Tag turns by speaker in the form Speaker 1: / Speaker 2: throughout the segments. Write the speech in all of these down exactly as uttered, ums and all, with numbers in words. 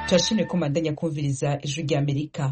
Speaker 1: turashimye ko mandanya kumviriza ijwi rya Amerika.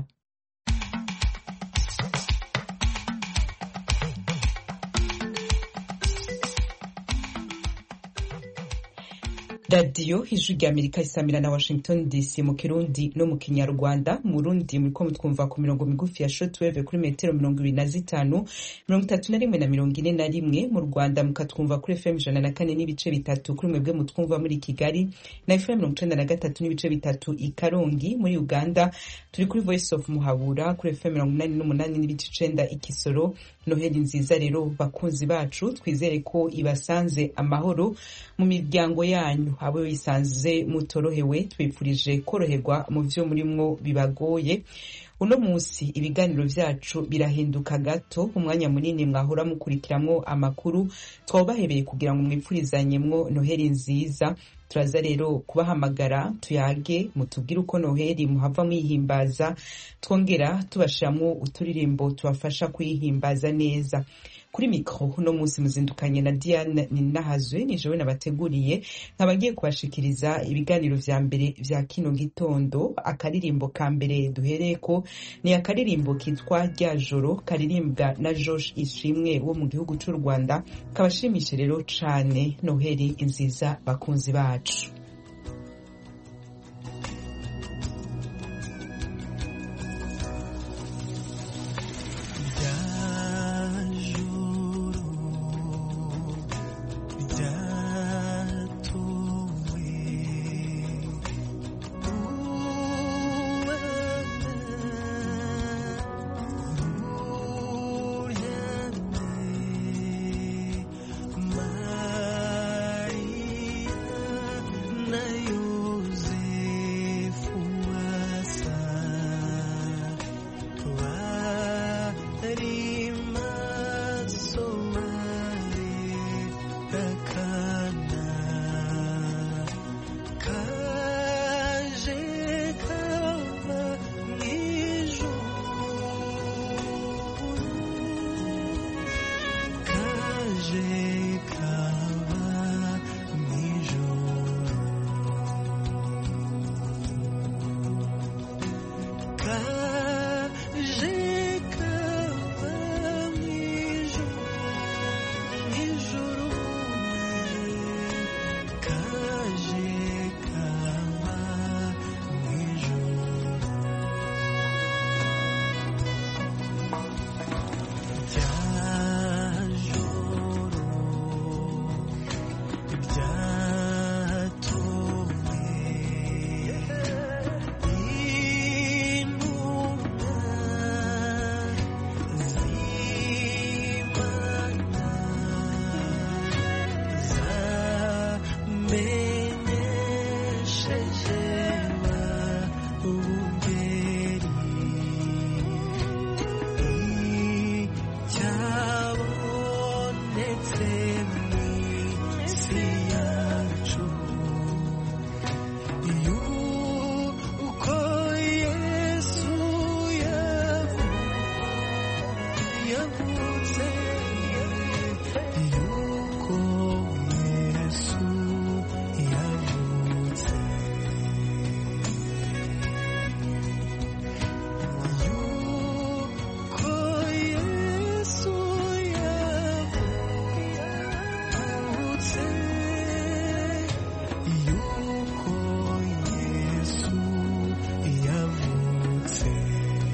Speaker 1: Radio ijwi rya Amerika isamira na Washington D C mu Kirundi no mu Kinyarwanda. Mu Burundi muriko mutwumva ku mirongo migufi ya shortwave kuri metero mirongo ibiri na zitanu, mirongo itatu na rimwe na mirongo ine na rimwe. Mu Rwanda mukatwumva kuri F M ijana na kane n'ibice bitatu kuri mwebwe mutwumva muri Kigali, na F M mirongo icenda na gatatu n'ibice bitatu i Karongi. Muri Uganda turi kuri Voice of Muhabura kuri F M mirongo inani n'umunani n'ibice icenda i Kisoro. Noheli nziza rero bakunzi bacu, twizere ko ibasanze amahoro mu miryango yanyu. Abo bisanze mutorohewe twipfurije koroherwa mu vyo murimwo bibagoye. Uno musi ibiganiro vyacu birahinduka gato, umwanya munini mwahora mukurikiramwo amakuru twabahebeye kugira ngo mwipfurizanyemwo Noheli nziza. Turaza rero kubahamagara tuyage mutubwire uko Noheli muhava mwihimbaza, twongera tubashiramwo uturirimbo tubafasha kuyihimbaza neza. Kuri mikro no musi muzindukanye na Diane Ninahazwe, ni jewe nabateguriye nkabagiye kubashikiriza ibiganiro vya mbere vya kino gitondo. Akaririmbo ka mbere duhereko ni akaririmbo kitwa Rya Joro, karirimbwa na Josh Ishimwe wo mu gihugu c'u Rwanda. Kabashimishe rero cane. Noheli nziza bakunzi bacu.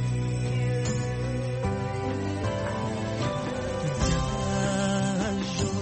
Speaker 2: Joro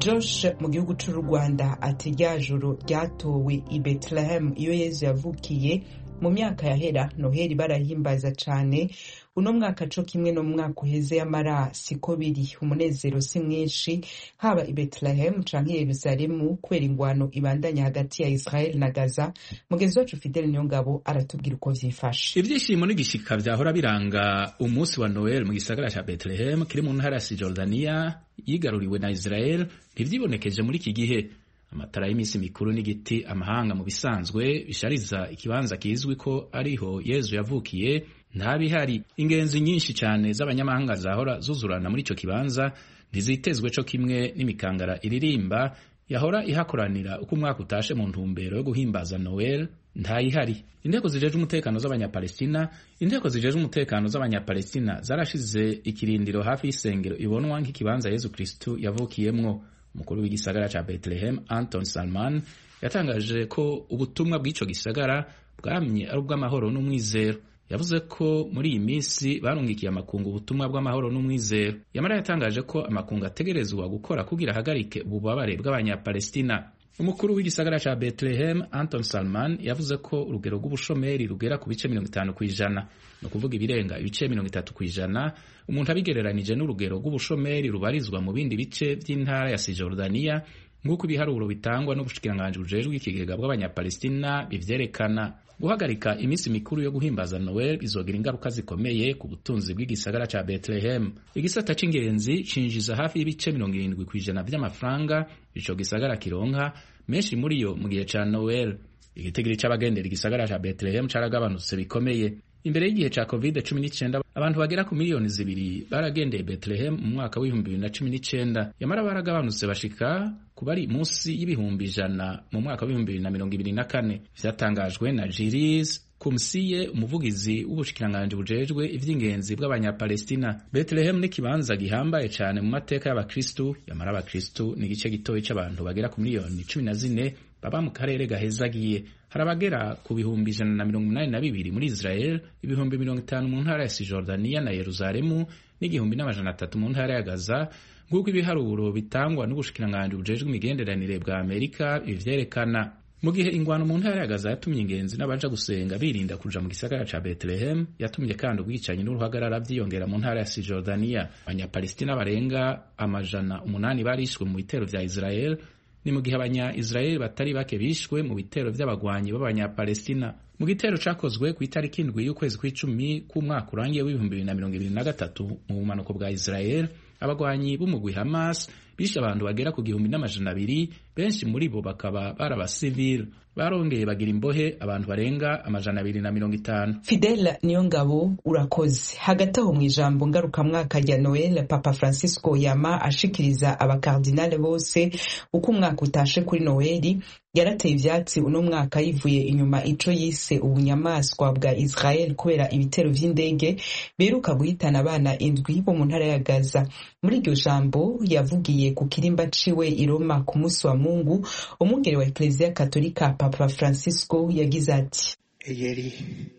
Speaker 1: Josh mu gihugu c'u Rwanda ati rya joro ryatowe i Bethlehem iyo Yezu yavukiye mu myaka yahera Noheli barahimbaza cane, uno mwaka co kimwe no mwaka uheze yamara siko biri, umunezero si mwinshi haba i Bethlehem canke Yerusalemu kubera ingwano ibandanya hagati ya Israel na Gaza. Mugenzi wacu Fidel Niyongabo aratubwira uko vyifashe.
Speaker 2: Ivyishimo n'igishika vyahora biranga umunsi wa Noel mu gisagara ca Bethlehem kiri mu ntara ya Cisjordania yigaruriwe na Israel ntivyibonekeje muri iki gihe. Amatara y'imisi mikuru n'igiti amahanga mu bisanzwe bishariza ikibanza kizwi ko ariho Yezu yavukiye ntabihari. Ingenzi nyinshi cyane z'abanyamahanga zahora zuzurana muri ico kibanza ntizitezwe co kimwe n'imikangara iririmba yahora ihakoranira uko umwaka utashe mu ntumbero yo guhimbaza Noel ntayihari. Inteko zijeje umutekano z'abanyapalestina inteko zijeje umutekano z'abanyapalestina zarashize ikirindiro hafi y'isengero ibonwa nk'ikibanza Yezu Kristo yavukiyemwo. Umukuru w'igisagara ca Bethlehem Anton Salman yatangaje ko ubutumwa bw'ico gisagara bwamye ari ubw'amahoro n'umwizero. Yavuze ko muri iyi minsi barungikiye amakungu ubutumwa bw'amahoro n'umwizero. Yamara yatangaje ko amakungu ategerezwa gukora kugira hagarike ububabare bw'abanyapalestina. Umukuru w'igisagara ca Bethlehem Anton Salman yavuze ko urugero rw'ubushomeri rugera ku bice mirongo itanu kw'ijana, no kuvuga ibirenga ibice mirongo itatu kw'ijana umuntu abigereranije n'urugero rw'ubushomeri rubarizwa mu bindi bice vy'intara ya Cisjordania nk'uko ibiharuro bitangwa n'ubushikiranganji bujejwe ikigega bw'abanyapalestina bivyerekana. Guhagarika imisi mikuru yo guhimbaza Noel bizogira ingaruka zikomeye ku butunzi bw'igisagara ca Bethlehem. Igisata c'ingenzi cinjiza hafi y'ibice mirongo irindwi kw'ijana vy'amafaranga ico gisagara kironka, menshi muri yo mu gihe ca Noel. Igitigiri c'abagendera igisagara ca Bethlehem caragabanutse bikomeye. Imbere y'igihe ca covid cumi n'icenda abantu bagera ku miliyoni zibiri baragendeye Bethlehem mu mwaka w'ibihumbi bibiri na cumi n'icenda, yamara baragabanutse bashika kubari munsi y'ibihumbi ijana mu mwaka w'ibihumbi bibiri na mirongo ibiri na kane. Vyatangajwe na Jiris Kumsiye, umuvugizi w'ubushikiranganji bujejwe ivy'ingenzi bw'abanyapalestina. Bethlehem ni kibanza gihambaye cane mu mateka y'abakristu, yamara abakristu ni igice gitoyi c'abantu bagera ku miliyoni cumi na zine baba mu karere gahezagiye. Hari abagera ku bihumbi ijana na mirongo inani na bibiri muri Israel, ibihumbi mirongo itanu mu ntara ya Cisjordania na Yerusalemu, n'igihumbi n'amajana atatu mu ntara ya Gaza, nk'uko ibiharuro bitangwa n'ubushikiranganji bujejwe imigenderanire bwa Amerika bivyerekana. Mu gihe ingwano mu ntara ya Gaza yatumye ingenzi n'abaja gusenga birinda kuja mu gisagara ca Bethlehem, yatumye kandi ubwicanyi n'uruhagarara vyiyongera mu ntara ya Cisjordania. Abanyapalestina barenga amajana umunani barishwe mu bitero vya Israel, ni mu gihe abanya-Israel batari bake bishwe mu bitero vy'abagwanyi b'abanyapalestina. Mu gitero cakozwe ku itariki indwi y'ukwezi kw'icumi k'umwaka urangiye w'ibihumbi bibiri na mirongo ibiri na gatatu mu bumanuko bwa Israel, abagwanyi b'umugwi Hamas bishe abantu bagera ku gihumbi n'amajana abiri, benshi muri bo bakaba barabasivile. Barongeye bagira imbohe abantu barenga amajana abiri na mirongo itanu.
Speaker 1: Fidel Niyongabo urakoze. Hagati aho mw'ijambo ngaruka mwaka rya Noel, Papa Francisco yama ashikiriza abakardinale bose uko umwaka utashe kuri Noeli, yarateye ivyatsi uno mwaka yivuye inyuma ico yise ubunyamaswa bwa Israel kubera ibitero vy'indege beruka guhitana abana indwi bo mu ntara ya Gaza. Muri iryo jambo yavugiye ku kirimba ciwe i Roma ku musi wa Mungu, umwungere wa Ecclesia Katolika Papa Francisco yagize ati:
Speaker 3: Ieri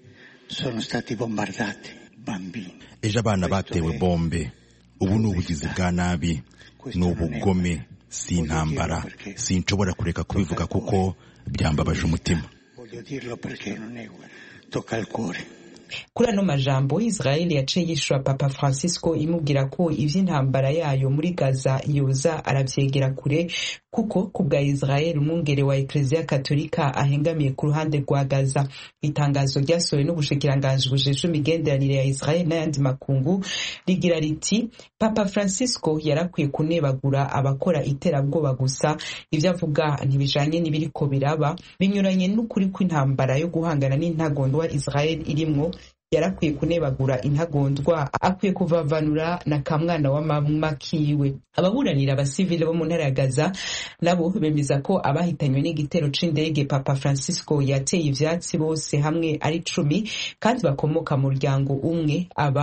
Speaker 3: sono stati bombardati bambini.
Speaker 4: Ejo abana batewe bombe. Ubu ni ubugizi bwa nabi, ni ubugome, si intambara. Sinshobora kureka kubivuga kuko byambabaje umutima.
Speaker 3: Voglio dirlo perché non è tocca al cuore.
Speaker 1: Kuri ano majambo Israel yaciye yishura Papa Francisco imubwira ko ivy'intambara yayo muri Gaza yoza aravyegera kure, kuko kubwa Israel umwungere wa Ecclesia Katolika ahengamiye ku ruhande rwa Gaza. Itangazo ryasohowe n'ubushikiranganji bujejwe imigenderanire ya Israel n'ayandi makungu rigira riti: Papa Francisco yarakwiye kunebagura abakora iterabwoba gusa, ivyo avuga ntibijanye n'ibiriko biraba, binyuranye n'ukuri kw'intambara yo guhangana n'intagondwa Israel irimwo. Yarakwiye kunebagura intagondwa, akwiye kuvavanura na kamwana wa mama kiwe. Ababuranira abasivile bo mu ntara ya Gaza nabo bemeza ko abahitanywe n'igitero c'indege Papa Francisco yateye ivyatsi bose hamwe ari cumi, kandi bakomoka mu muryango umwe, aba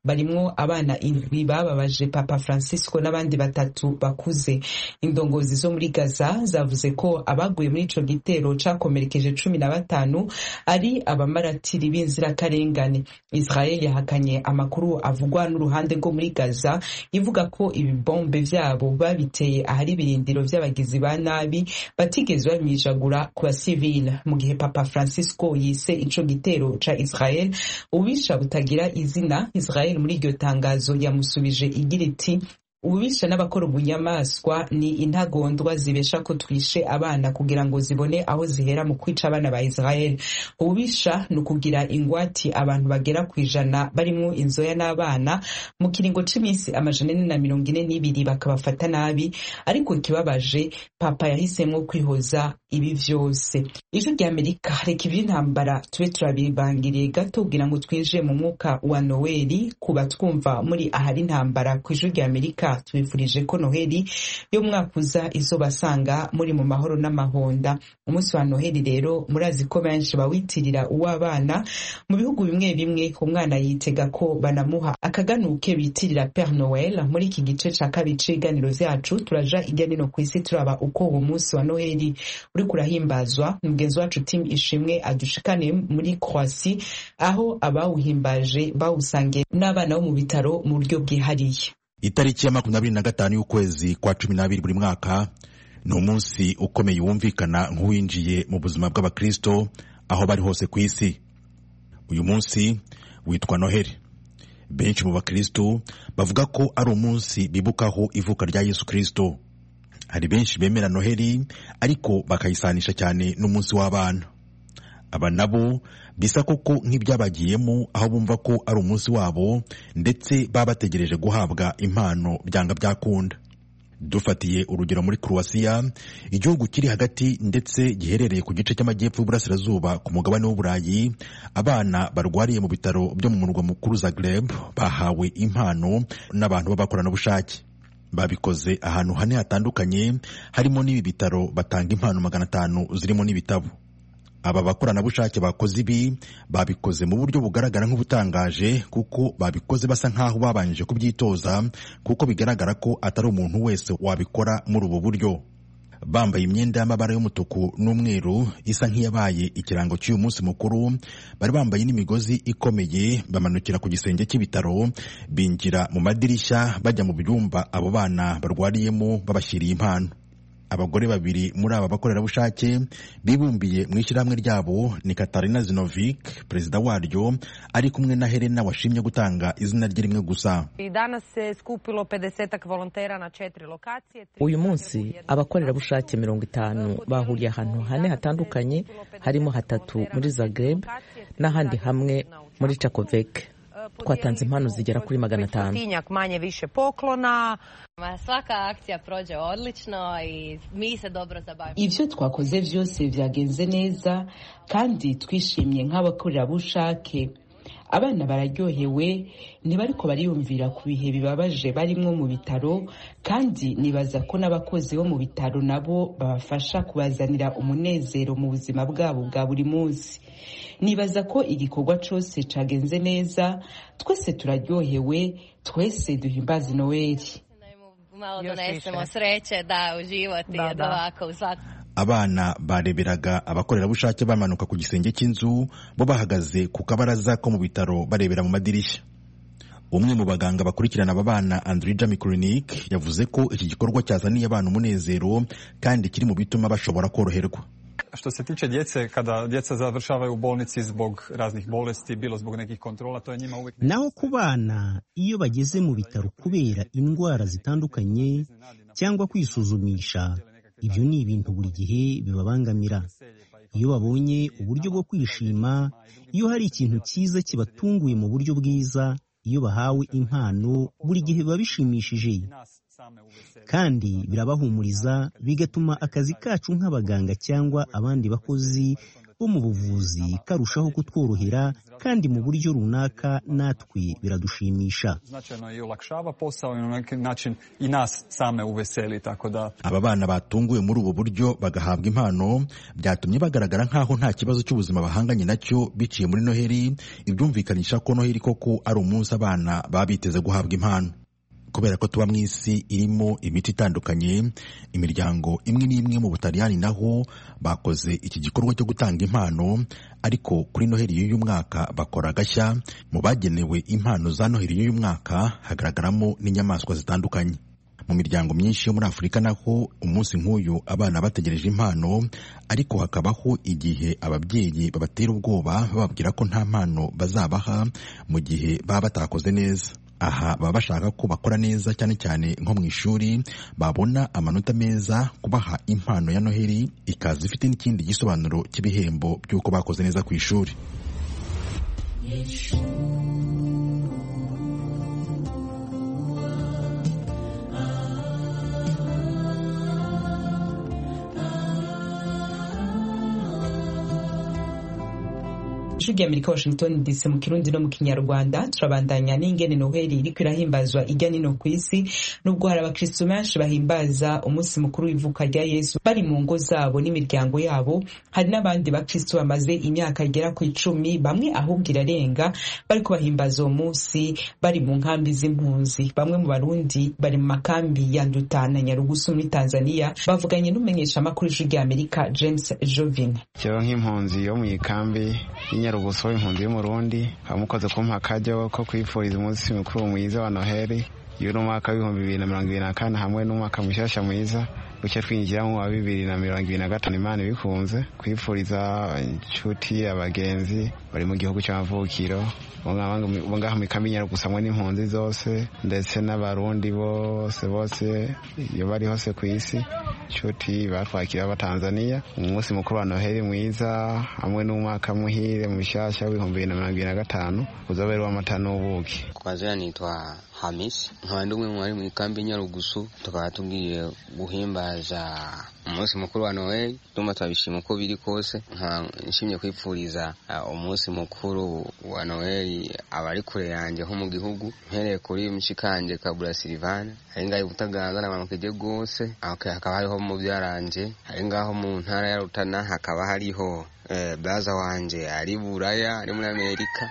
Speaker 1: barimwo abana indwi bababaje Papa Francisco n'abandi batatu bakuze. Indongozi zo muri Gaza zavuze ko abaguye muri ico gitero cakomerekeje cumi na batanu ari abamaratiri b'inzirakarengane. Israel yahakanye amakuru avugwa n'uruhande rwo muri Gaza ivuga ko ibi bombe vyabo babiteye ahari ibirindiro vy'abagizi ba nabi batigeze bamwijagura ku basivile, mu gihe Papa Francisco yise ico gitero ca Israel ubisha butagira izina. Israel muri iryo tangazo yamusubije igira iti ububisha n'abakora ubunyamaswa ni intagondwa zibesha ko twishe abana kugira ngo zibone aho zihera mu kwica abana ba Israel. Ububisha ni ukugira ingwati abantu bagera ku ijana barimwo inzoya n'abana mu kiringo c'iminsi amajana ane na mirongo ine n'ibiri bakabafata nabi, ariko ikibabaje Papa yahisemwo kwihoza ibi vyose. Ijwi rya Amerika, reka ivy'intambara tube turabibangiriye gato kugira ngo twinjire mu mwuka wa Noeli. Kuba twumva muri ahari intambara ku Ijwi rya Amerika, tubifurije ko Noheli yo mwaka uza izobasanga muri mu mahoro n'amahonda. Umunsi wa Noheli rero murazi ko benshi bawitirira uw'abana. Mu bihugu bimwe bimwe umwana yitega ko banamuha akaganuke bitirira Père Noël. Muri iki gice ca kabiri c'ibiganiro vyacu turaja irya nino kw'isi turaba uko uwo munsi wa Noheli uri kurahimbazwa. Mugenzi wacu Tim Ishimwe adushikane muri Croatie aho abawuhimbaje bawusangiye n'abana bo mu bitaro mu buryo bwihariye.
Speaker 4: Itariki ya makumyabiri na gatanu y'ukwezi kwa cumi n'abiri buri mwaka ni umunsi ukomeye wumvikana nk'uwinjiye mu buzima bw'abakristo aho bari hose ku isi. Uyu munsi witwa Noheli. Benshi mu bakristo bavuga ko ari umunsi bibukaho ivuka rya Yesu Kristo. Hari benshi bemera Noheli ariko bakayisanisha cyane n'umunsi w'abana. Aba nabo bisa koko nk'ibyabagiyemo aho bumva ko ari umunsi wabo ndetse baba bategereje guhabwa impano byanga byakunda. Dufatiye urugero muri Croatia, igihugu kiri hagati ndetse giherereye ku gice cy'amajyepfo y'uburasirazuba ku mugabane w'Uburayi, abana barwariye mu bitaro byo mu murwa mukuru Zagreb bahawe impano n'abantu b'abakoranabushake. Babikoze ahantu hane hatandukanye, harimo n'ibi bitaro batanga impano magana atanu zirimo n'ibitabo. Aba bakoranabushake bakoze ibi babikoze mu buryo bugaragara nk'ubutangaje, kuko babikoze basa nk'aho babanje kubyitoza, kuko bigaragara ko atari umuntu wese wabikora muri ubu buryo. Bambaye imyenda y'amabara y'umutuku n'umweru isa nk'iyabaye ikirango cy'uyu munsi mukuru, bari bambaye n'imigozi ikomeye, bamanukira ku gisenge cy'ibitaro, binjira mu madirishya bajya mu byumba abo bana barwariyemo babashyiriye impano. Abagore babiri muri aba bakorerabushake bibumbiye mu ishyirahamwe ryabo ni Katarina Zinovic, perezida waryo, ari kumwe na Helena washimye gutanga izina rye rimwe gusa.
Speaker 5: Uyu munsi abakorerabushake mirongo itanu bahuriye ahantu hane hatandukanye, harimo hatatu muri Zagreb n'ahandi hamwe muri Čakovec. Twatanze impano zigera kuri magana atanu.
Speaker 1: Ivyo twakoze vyose vyagenze neza kandi twishimye nk'abakorerabushake. Abana bararyohewe, ntibariko bariyumvira ku bihe bibabaje barimwo mu bitaro, kandi nibaza ko n'abakozi bo mu bitaro nabo babafasha kubazanira umunezero mu buzima bwabo bwa buri munsi. Nibaza ko igikorwa cose cagenze neza, twese turaryohewe, twese duhimbaza Noeli.
Speaker 4: Abana bareberaga abakorerabushake bamanuka ku gisenge cy'inzu, bo bahagaze ku kabaraza ko mu bitaro barebera mu madirishya. Umwe mu baganga bakurikirana aba bana, Andrija Mikurinik, yavuze ko iki gikorwa cyazaniye abana umunezero kandi kiri mu bituma bashobora koroherwa.
Speaker 6: Što se tiče djece, kada djeca završavaju u bolnici zbog raznih bolesti, bilo zbog nekih kontrola, to je njima uvijek...
Speaker 7: Naho ku bana iyo bageze mu bitaro kubera indwara zitandukanye cyangwa kwisuzumisha, ibyo ni ibintu buri gihe bibabangamira. Iyo babonye uburyo bwo kwishima, iyo hari ikintu cyiza kibatunguye mu buryo bwiza, iyo bahawe impano, buri gihe biba bishimishije kandi birabahumuriza, bigatuma akazi kacu nk'abaganga cyangwa abandi bakozi two mu buvuzi karushaho kutworohera kandi mu buryo runaka natwe biradushimisha.
Speaker 4: Aba bana batunguwe muri ubu buryo bagahabwa impano byatumye bagaragara nk'aho nta kibazo cy'ubuzima bahanganye nacyo biciye muri Noheli, ibyumvikanisha ko Noheli koko ari umunsi abana baba biteze guhabwa impano. Kubera ko tuba mu isi irimo imiti itandukanye, imiryango imwe n'imwe mu Butaliyani naho bakoze iki gikorwa cyo gutanga impano, ariko kuri Noheli y'uyu mwaka bakora agashya. Mu bagenewe impano za Noheli y'uyu mwaka hagaragaramo n'inyamaswa zitandukanye. Mu miryango myinshi yo muri Afurika naho umunsi nk'uyu abana bategereje impano, ariko hakabaho igihe ababyeyi babatera ubwoba bababwira ko nta mpano bazabaha mu gihe baba batakoze neza. Aha baba bashaka ko bakora neza, cyane cyane nko mu ishuri, babona amanota meza. Kubaha impano ya Noheli ikaza ifite n'ikindi gisobanuro cy'ibihembo by'uko bakoze neza ku ishuri.
Speaker 1: Ijwi ry'Amerika, Washington D C, mu Kirundi no mu Kinyarwanda. Turabandanya n'ingene Noheli iriko irahimbazwa irya nino ku isi, nubwo hari abakristo benshi bahimbaza umunsi mukuru w'ivuka rya Yesu bari mu ngo zabo n'imiryango yabo. Hari n'abandi bakristo bamaze imyaka igera ku icumi, bamwe ahubwo irarenga, bariko bahimbaza uwo munsi bari mu nkambi z'impunzi. Bamwe mu Barundi bari mu makambi ya Nduta na Nyarugusu muri Tanzania bavuganye n'umumenyesha makuru w'Ijwi ry'Amerika James Jovin.
Speaker 8: Cyo nk'impunzi yo mu ikambi Nyarugusu impunzi y'umurundi amukoze kumpa akaryo ko kwifuriza umunsi mukuru mwiza wa Noheli y'uno mwaka w'ibihumbi bibiri na mirongo ibiri na kane hamwe n'umwaka mushasha mwiza uce twinjira mu wa bibiri na mirongo ibiri na gatanu. Imana bikunze kwifuriza inshuti abagenzi bari mu gihugu cy'amavukiro bonga mu ikambi Nyarugusu hamwe n'impunzi zose ndetse n'abarundi bose bose iyo bari hose ku isi, inshuti batwakira abatanzania. Umunsi mukuru wa Noheli mwiza hamwe n'umwaka muhire mushasha w'ibihumbi bibiri na mirongo ibiri na gatanu uzabera w'amata n'ubuki.
Speaker 9: Kwazira nitwa Hamis, nkaba umwe mu bari mu ikambi Nyarugusu. Tukaba tugiye guhimbaza umunsi mukuru wa Noheli. Tuma twabishima uko biri kose, nshimye kwipfuriza umunsi mukuru wa Noheli abari kure yanjye nko mu gihugu, mpereye kuri mshikanje Kabula Silvana ari ngaho Butaganza na Mamukeje gose. Hakaba hariho mu byaranje ari ngaho mu ntara ya Rutana, hakaba hariho eh, baza wanje ari Buraya ari muri Amerika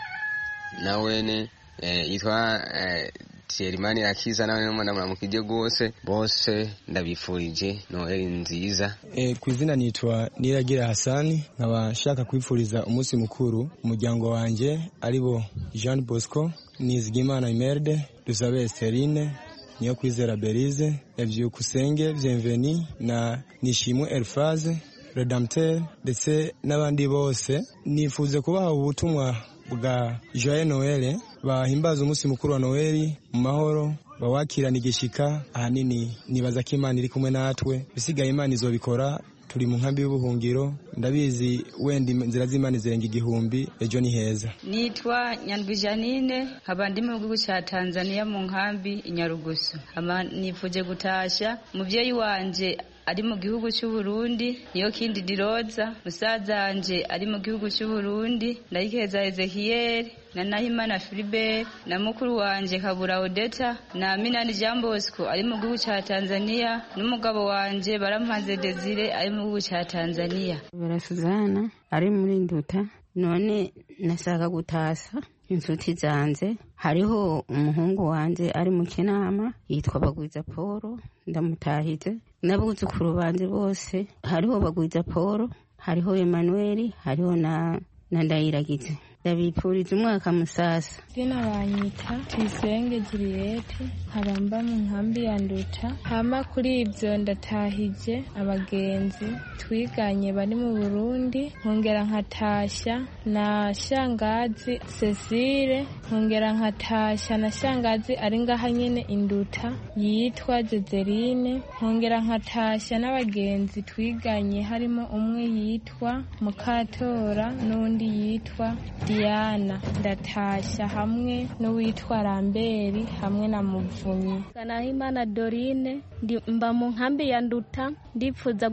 Speaker 9: nawene eh, yitwa eh, Thierry Akiza nawe n'umwana Mamukeje gose. Bose ndabifurije Noheli nziza.
Speaker 10: Eh, kwizina nitwa Niragira Hasani, nkaba shaka kwifuriza umunsi mukuru umuryango wanje aribo Jean Bosco, Nizigimana Imerde, Dusabe Esterine, Niyo Kwizera Berize, Evyukusenge Bienveni na Nishimwe Elfaze Redempteur ndetse n'abandi bose. Nifuze kubaha ubutumwa bwa Joyeux Noël, bahimbaza umunsi mukuru wa Noheli mu mahoro, bawakirana igishika. Ahanini nibaza ko Imana iri kumwe natwe, bisigaye Imana izobikora. Turi mu nkambi y'ubuhungiro, ndabizi wenda inzira z'Imana zirenga igihumbi, ejo ni heza.
Speaker 11: Nitwa Nyandwi Janine, nkaba ndi mu gihugu cya Tanzania mu nkambi Nyarugusu. Ama nifuje gutasha muvyeyi wanje ari mu gihugu cy'u Burundi, niyo kindi diroza. Musaza wanje ari mu gihugu cy'u Burundi, ndayikeza Ezekiel na Nahimana Philibert, na mukuru wanje Kabura Odeta na Minani Jean Bosco ari mu gihugu cya Tanzania, n'umugabo wanje Barampaze Desire ari mu gihugu cya Tanzania.
Speaker 12: Barasuzana ari muri Nduta. None nasaka gutasa inshuti zanze. Hariho umuhungu wanje ari mu Kinama yitwa Bagwiza Paul, ndamutahize. N'abuzukuru banje bose hariho Bagwiza Paul, hariho Emmanuel, hariho na na Ndayiragize. Ndabipfuriza umwaka musasa.
Speaker 13: Zina banyita Tuyisenge Juliette, nkaba mu nkambi ya Nduta. Hama kuri ibyo ndatahije abagenzi twiganye bari mu Burundi, nkongera nkatasha na shangazi Cecile, nkongera nkatasha na shangazi ari ngaha nyene Induta yitwa Joseline, nkongera nkatasha n'abagenzi twiganye harimo umwe yitwa Mukatora n'undi yitwa Diana. Ndatasha hamwe n'uwitwa Ramberi hamwe na Muvunyi.
Speaker 14: Kanahimana Dorine, mba mu nkambi ya Nduta. Ndipfuza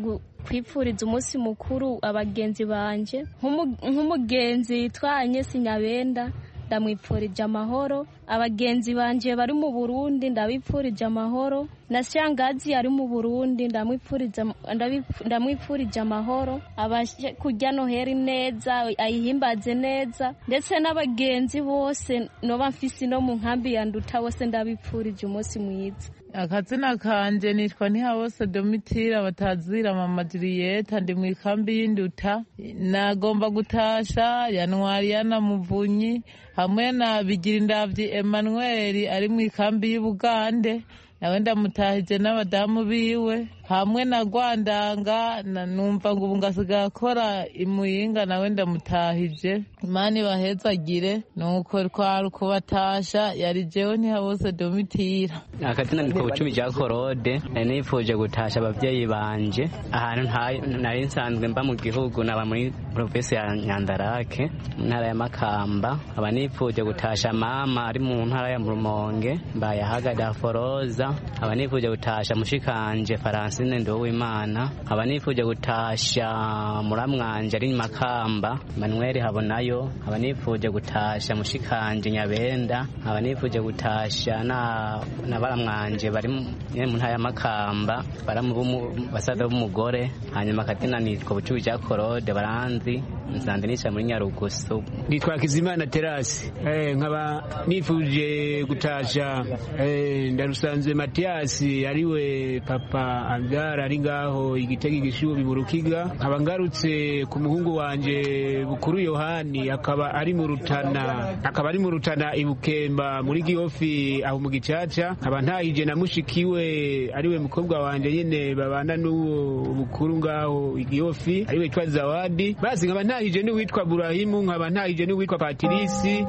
Speaker 13: kwipfuriza umunsi mukuru abagenzi banje nk'umugenzi yitwa Agnes Nyabenda ndamwipfurije amahoro. Abagenzi banje bari mu Burundi ndabipfurije amahoro. Na shangazi ari mu Burundi ndamwipfurije ndamwipfurije amahoro. Abashe kujya Noheri neza ayihimbaze neza, ndetse n'abagenzi bose noba mfisi no mu nkambi ya Nduta bose ndabipfurije umunsi mwiza.
Speaker 14: Akazina kanje nitwa Ntihabose Domitira batazira mama Julieta, ndi mu ikambi y'Induta. Nagomba gutasha Yanwari yana Muvunyi hamwe na Bigirindavyi Emmanuel ari mu ikambi y'Ubugande, nawe ndamutahije n'abadamu biwe, hamwe na Rwandanga numva ngo ubu ngasigaye akora imuyinga, nawe ndamutahije. Imana ibahezagire. Nuko twari kubatasha yari jewe Ntihabose Domitira.
Speaker 15: Akazina nitwa Bucumi ja Korode, nifuje gutasha abavyeyi banje ahantu nari nsanzwe mba mu gihugu, naba muri province ya Nyandarake mu ntara ya Makamba. Aba nifuje gutasha mama ari mu ntara ya Rumonge Mbayahaga Daforoza. Aba nifuje gutasha mushikanje Francine Ndowimana. Aba nifuje gutasha muramwanje ari Makamba Manuel Habonayo. Aba nifuje gutasha mushikanje Nyabenda. Aba nifuje gutasha na na baramwanje bari mu ntara ya Makamba baramu basaza b'umugore. Hanyuma katina nitwa Bucumi ja Korode baranzi nsanze nica muri Nyarugusu.
Speaker 16: Nitwa Kizimana Terasi. Eh nkaba nifuje gutasha eh ndarusanze Matiasi ariwe papa Angara ari ngaho Igitega Igishubi mu Rukiga. Nkaba ngarutse ku muhungu wanje Bukuru Yohani akaba ari mu Rutana akaba ari mu Rutana Ibukemba muri Gihofi aho mu Gicaca. Nkaba ntahije na mushikiwe ariwe mukobwa wanje nyene babana n'uwo Bukuru ngaho Igihofi ariwe twa Zawadi. Basi nkaba ntahije n'uwitwa Burahimu, nkaba ntahije n'uwitwa Patirisi.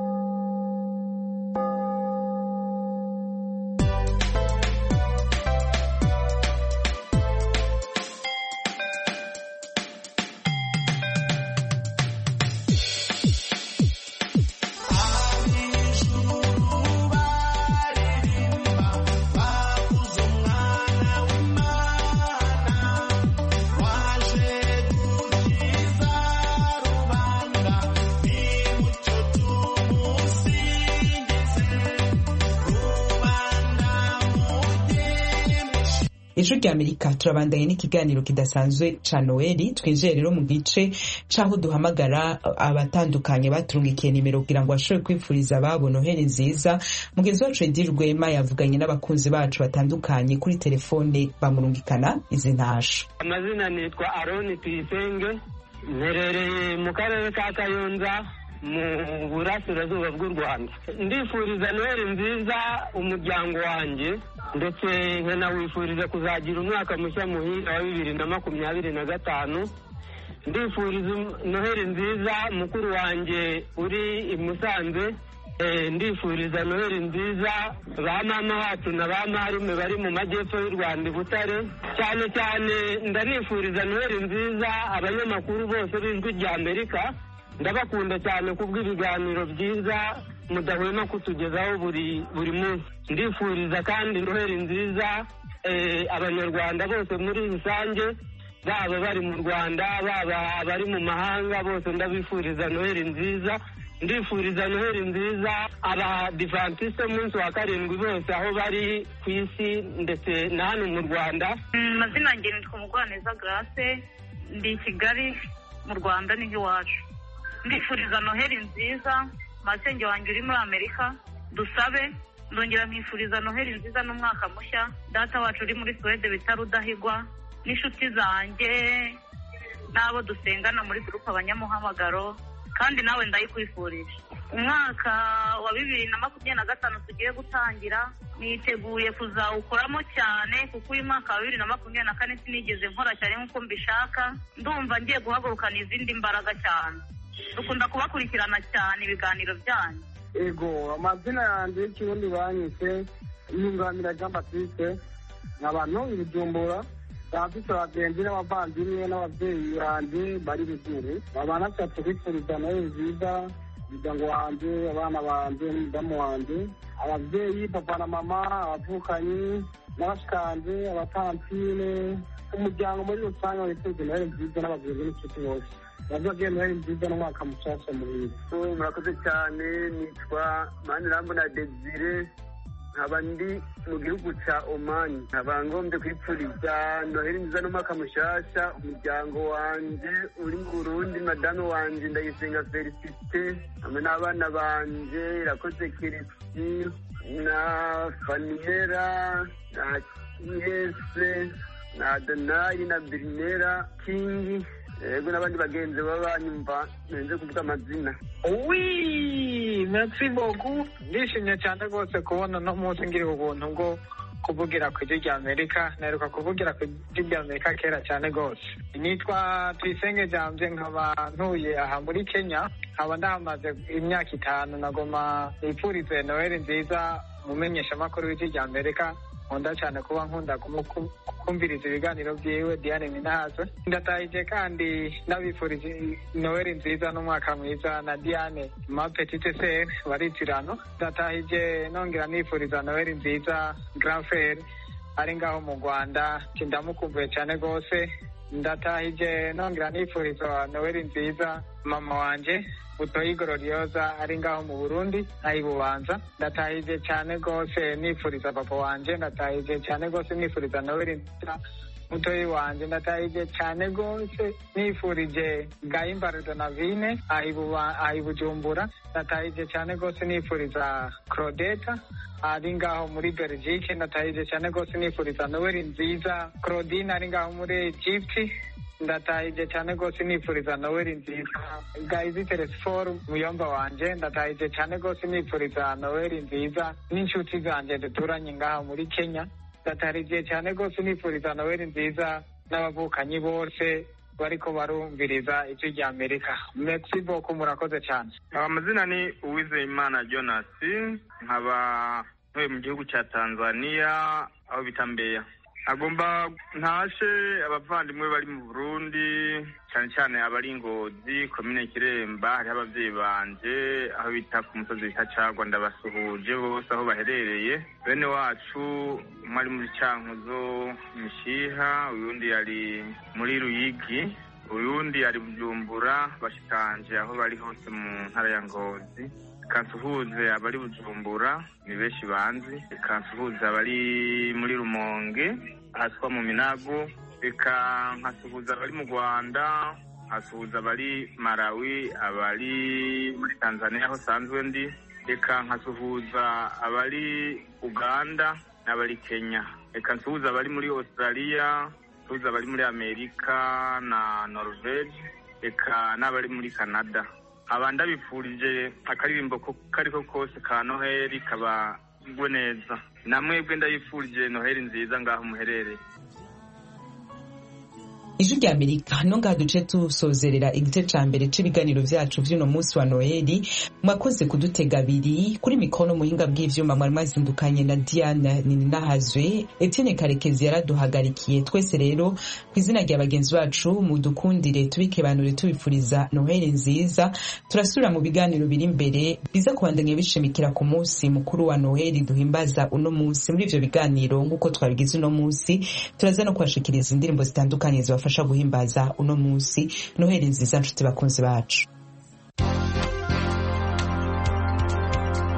Speaker 1: Ijwi ry'Amerika turabandanye n'ikiganiro kidasanzwe ca Noeli. Twinjiye rero mu gice caho duhamagara abatandukanye baturungikiye nimero kugira ngo bashobore kwipfuriza ababo Noheli nziza. Mugenzi wacu Edi Rwema yavuganye n'abakunzi bacu batandukanye kuri telefone bamurungikana izi ntasho.
Speaker 17: Amazina nitwa Aroni Tuyisenge, mperereye mu karere ka Kayonza mu burasirazuba bw'u Rwanda. Ndifuriza Noheli nziza umuryango wanjye, ndetse nkanawifuriza kuzagira umwaka mushya muhira wa bibiri na makumyabiri na gatanu. Ndifuriza Noheli nziza mukuru wanjye uri i Musanze. Ndifuriza Noheli nziza ba mama wacu na ba marume bari mu majyepfo y'u Rwanda Butare. Cyane cyane ndanifuriza Noheli nziza abanyamakuru bose b'Ijwi ry'Amerika. Ndabakunda cyane kubw'ibiganiro byiza mudahwema kutugezaho buri buri munsi. Ndifuriza kandi Noheli nziza abanyarwanda bose muri rusange, baba bari mu Rwanda baba bari mu mahanga, bose ndabifuriza Noheli nziza. Ndifuriza Noheli nziza abadivantiste munsi wa karindwi bose aho bari ku isi ndetse na hano mu Rwanda.
Speaker 18: Mazina yanjye nitwa Mugwaneza Grace, ndi i Kigali mu Rwanda n'iwacu. Ndifuriza Noheli nziza masenge wanjye uri muri Amerika Dusabe. Ndongera nkifuriza Noheli nziza n'umwaka mushya data wacu uri muri Swede bita Rudahigwa, n'inshuti zanjye n'abo dusengana muri groupe abanyamuhamagaro, kandi nawe ndayikwifurije. Umwaka wa bibiri na makumyabiri na gatanu tugiye gutangira, niteguye kuzawukoramo cyane kuko uyu mwaka wa bibiri na makumyabiri na kane sinigeze nkora cyane nk'uko mbishaka. Ndumva ngiye guhagurukana izindi mbaraga cyane. Dukunda kubakurikirana cyane ibiganiro byanyu.
Speaker 19: Ego, amazina yanjye y'ikirundi banyise Yunganira Jean Baptiste, nk'abantu i Bujumbura, bafite abagenzi n'abavandimwe n'ababyeyi banjye bari Ruguru. Babana cyane kwifuriza Noheli nziza umuryango wanjye, abana banjye n'umudamu wanjye, ababyeyi papa na mama, abavukanyi n'abashikanje, abatantine, umuryango muri rusange wifuje noheli nziza n'abagenzi n'inshuti bose bazagiye noheli nziza n'umwaka mushasha muhira.
Speaker 17: Murakoze cyane, nitwa Manirambona Desire, nkaba ndi mu gihugu cya Omani, nkaba ngombye kwipfuriza noheli nziza n'umwaka mushasha umuryango wanje uri mu Burundi, madame wanje Ndayisenga Felicite hamwe n'abana banje Irakoze Kirisi na Faniyera na Yese na Adonai na Birinera Kingi, yego n'abandi bagenzi baba banyumva nenze kuvuga amazina.
Speaker 20: Oui, merci beaucoup. Ndishimye cyane rwose kubona no munsi ngira ubuntu ngo kuvugira ku ijwi rya Amerika. Naheruka kuvugira ku ijwi rya Amerika kera cyane rwose. Nitwa Tuyisenge Jamvye, nkaba ntuye aha muri Kenya, nkaba ndahamaze imyaka itanu. Nagoma nipfurize Noheli nziza mumenyesha amakuru w'ijwi rya Amerika. Nkunda cyane kuba nkunda kumviriza ibiganiro byiwe Diane Ninahazo. Ndatahije kandi nabifurije Noheli nziza n'umwaka mwiza na Diane ma petite sœur baritirano. Ndatahije nongera nifuriza Noheli nziza grand frère ari ngaho mu Rwanda, ndamukumbuye cyane rwose. Ndatahije nongera nifuriza Noheli nziza mama wanje Butoyi Gloriosa ari ngaho mu Burundi ayi Bubanza. Ndatahije cyane rwose nifuriza papa wanje. Ndatahije cyane rwose nifuriza Noheli nziza mutoyi wanje. Ndatahije cyane rwose nifurije Gahimbare Donavine ayi Bujumbura. Ndatahije cyane rwose nifuriza Claudeta ari ngaho muri Belgique. Ndatahije cyane rwose nifuriza Noheli nziza Claudine ari ngaho muri Egypt. Ndatahije cyane rwose nifuriza Noheli nziza Gaizi Telesfor muyomba wanje. Ndatahije cyane rwose nifuriza Noheli nziza n'inshuti zanje duturanye ngaho muri Kenya. Ndatahije cyane rwose nifuriza Noheli nziza n'abavukanyi bose bariko barumviriza ijwi rya Amerika. Merci beaucoup, murakoze cyane.
Speaker 21: Amazina ni Uwizeyimana Jonas, nkaba ntuye mu gihugu cya Tanzania aho bita Mbeya. Agomba ntashe abavandimwe bari mu Burundi, cyane cyane abari Ngozi komine Kiremba, hari abavyeyi banje aho bita ku musozi bita Cagwa. Ndabasuhuje bose aho baherereye. Bene wacu umwe muri Cankuzo Mishiha, uyundi yari muri Ruyigi, uyundi yari Bujumbura, bashikanje aho bari hose mu ntara ya Ngozi. Kansuhuze abari Bujumbura ni benshi banzi. Kansuhuze abari muri Rumonge haswa mu Minago. Eka nkasuhuza abari mu Rwanda, nkasuhuza abari Malawi, abari muri Tanzania aho sanzwe ndi. Eka nkasuhuza abari Uganda n'abari Kenya. Eka nsuhuza abari muri Australia, nsuhuza abari muri Amerika na Norvege, eka n'abari muri Canada. Abanda bifurije akaririmbo ko kariko kose ka Noheli kabagwe neza. Namwebwe ndayifurije Noheli nziza ngaho muherereye.
Speaker 1: Ijwi rya Amerika no ngaha duce tusozerera igice ca mbere c'ibiganiro vyacu vy'uno munsi wa Noheli. Mwakoze kudutega abiri kuri mikono muhinga bw'ivyuma, mwari mazindukanye na Diane Ninahazwe. Etienne Karekezi yaraduhagarikiye. Twese rero kw'izina rya bagenzi bacu mudukundire tubikebanure tubifuriza Noheli nziza. Turasubira mu biganiro biri imbere biza kubandanya bishimikira ku munsi mukuru wa Noheli duhimbaza uno munsi. Muri ivyo biganiro nk'uko twabigize uno munsi, turaza no kubashikiriza indirimbo zitandukanye zibafasha guhimbaza uno munsi. Noheli nziza nshuti bakunzi bacu.